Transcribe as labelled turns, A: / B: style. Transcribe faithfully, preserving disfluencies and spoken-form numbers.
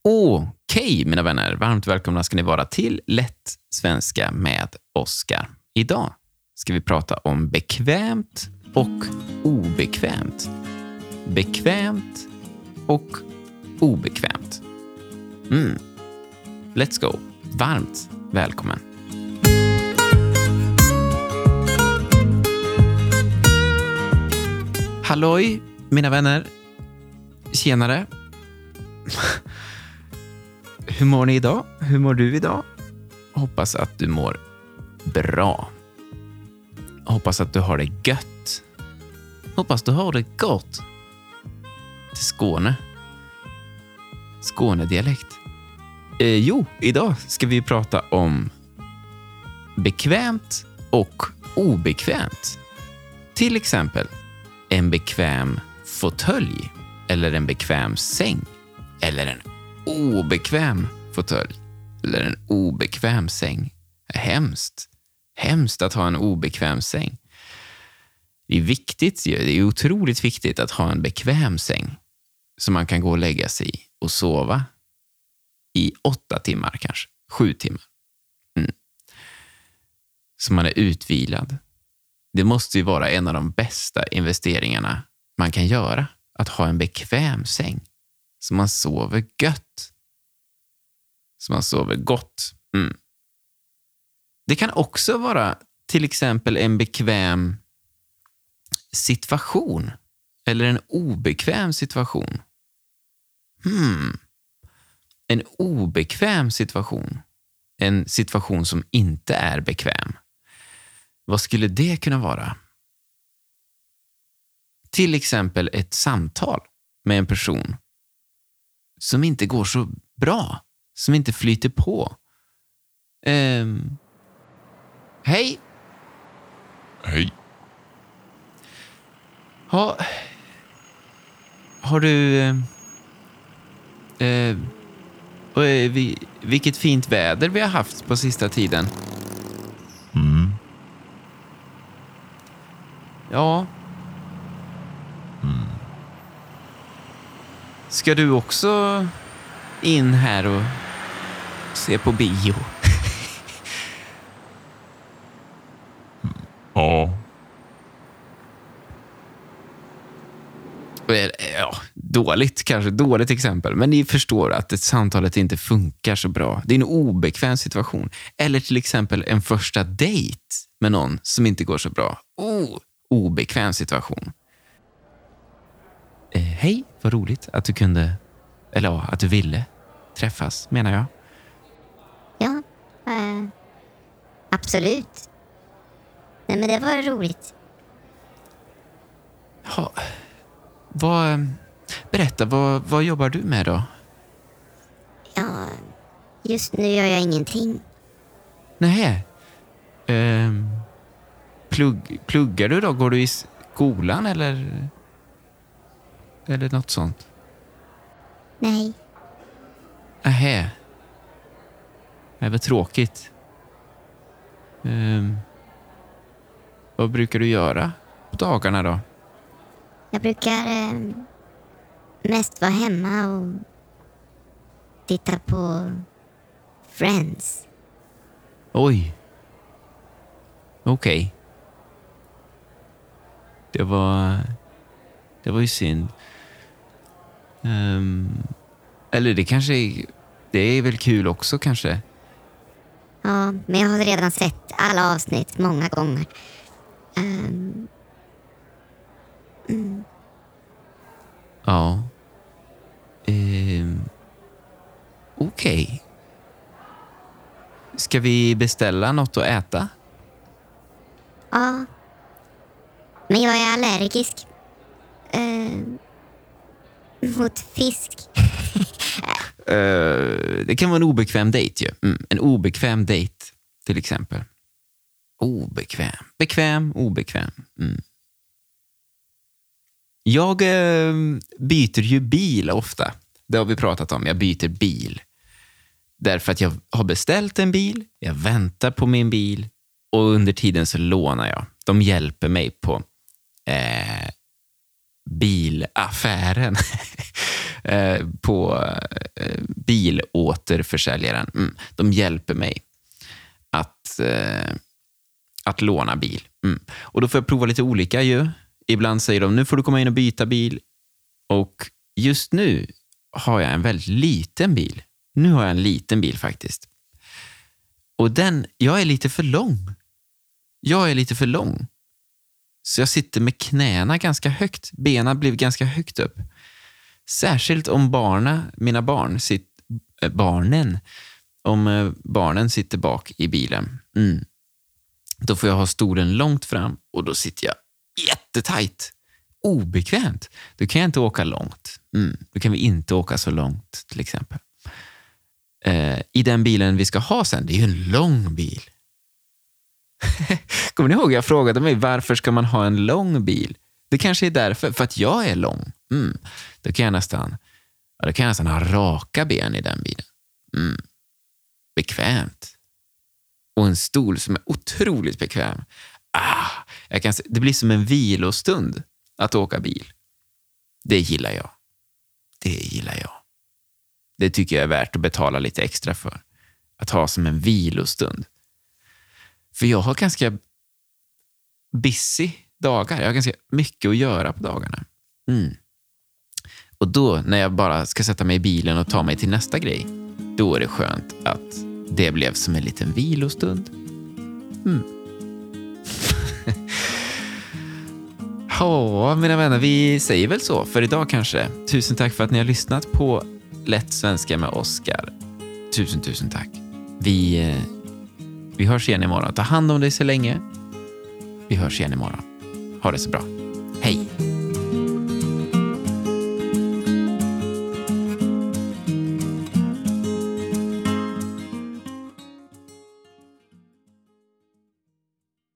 A: Okej, mina vänner. Varmt välkomna ska ni vara till Lätt svenska med Oskar. Idag ska vi prata om bekvämt och obekvämt. Bekvämt och obekvämt. Mm. Let's go. Varmt välkommen. Halloj, mina vänner. Tjenare. Hur mår ni idag? Hur mår du idag? Hoppas att du mår bra. Hoppas att du har det gött. Hoppas du har det gott. Till Skåne. Skånedialekt. Eh, jo, idag ska vi prata om bekvämt och obekvämt. Till exempel en bekväm fåtölj eller en bekväm säng eller en obekväm fåtölj eller en obekväm säng. Hemskt. Hemskt att ha en obekväm säng. Det är viktigt, det är otroligt viktigt att ha en bekväm säng som man kan gå och lägga sig i och sova i åtta timmar kanske, sju timmar. Mm. Så man är utvilad. Det måste ju vara en av de bästa investeringarna man kan göra, att ha en bekväm säng. Så man sover gött. Så man sover gott. Mm. Det kan också vara till exempel en bekväm situation. Eller en obekväm situation. Hmm. En obekväm situation. En situation som inte är bekväm. Vad skulle det kunna vara? Till exempel ett samtal med en person som inte går så bra. Som inte flyter på. Um, hej.
B: Hej.
A: Ha, har du... Uh, uh, vi, vilket fint väder vi har haft på sista tiden.
B: Mm.
A: Ja.
B: Mm.
A: Ska du också in här och se på bio?
B: Ja.
A: Ja, dåligt kanske, dåligt exempel. Men ni förstår att ett samtalet inte funkar så bra. Det är en obekväm situation. Eller till exempel en första dejt med någon som inte går så bra. Oh, obekväm situation. Eh, hej, vad roligt att du kunde, eller ja, att du ville träffas, menar jag.
C: Ja, äh, absolut. Nej, men det var roligt.
A: Ja, vad, berätta, vad, vad jobbar du med då?
C: Ja, just nu gör jag ingenting.
A: Nej. Ehm, plugg, pluggar du då? Går du i skolan eller, eller något sånt?
C: Nej.
A: Nähä. Det var tråkigt. Ehm, vad brukar du göra på dagarna då?
C: Jag brukar eh, mest vara hemma och titta på Friends.
A: Oj. Okej. Okay. Det var... Det var ju synd. Um, eller det kanske är... Det är väl kul också kanske.
C: Ja, men jag har redan sett alla avsnitt många gånger. Um, mm.
A: Ja. Um, Okej. Okay. Ska vi beställa något att äta?
C: Ja. Men jag är allergisk. Uh, mot fisk.
A: uh, det kan vara en obekväm dejt ju. Mm, en obekväm dejt till exempel. Obekväm. Bekväm, obekväm. Mm. Jag eh, byter ju bil ofta. Det har vi pratat om. Jag byter bil. Därför att jag har beställt en bil. Jag väntar på min bil. Och under tiden så lånar jag. De hjälper mig på eh, bilaffären. eh, på eh, bilåterförsäljaren. Mm. De hjälper mig att, eh, att låna bil. Mm. Och då får jag prova lite olika ju. Ibland säger de, nu får du komma in och byta bil. Och just nu har jag en väldigt liten bil. Nu har jag en liten bil faktiskt. Och den, jag är lite för lång. Jag är lite för lång. Så jag sitter med knäna ganska högt. Benen blev ganska högt upp. Särskilt om barna, mina barn, sit, äh, barnen, om äh, barnen sitter bak i bilen. Mm. Då får jag ha stolen långt fram och då sitter jag jättetajt. Obekvämt. Då kan jag inte åka långt. Mm. Då kan vi inte åka så långt till exempel. Eh, I den bilen vi ska ha sen, det är ju en lång bil. Kommer ni ihåg? Jag frågade mig, varför ska man ha en lång bil? Det kanske är därför, för att jag är lång. Mm. Då kan jag nästan, ja, då kan jag nästan ha raka ben i den bilen. Mm. Bekvämt. Och en stol som är otroligt bekväm. Ah, jag kan se, det blir som en vilostund att åka bil. Det gillar jag. Det gillar jag. Det tycker jag är värt att betala lite extra för. Att ha som en vilostund. För jag har ganska busy dagar. Jag har ganska mycket att göra på dagarna. Mm. Och då, när jag bara ska sätta mig i bilen och ta mig till nästa grej, då är det skönt att det blev som en liten vilostund. Mm. Ja, mina vänner, vi säger väl så för idag kanske. Tusen tack för att ni har lyssnat på Lätt svenska med Oskar. Tusen, tusen tack. Vi, vi hörs igen imorgon. Ta hand om dig så länge. Vi hörs igen imorgon. Ha det så bra.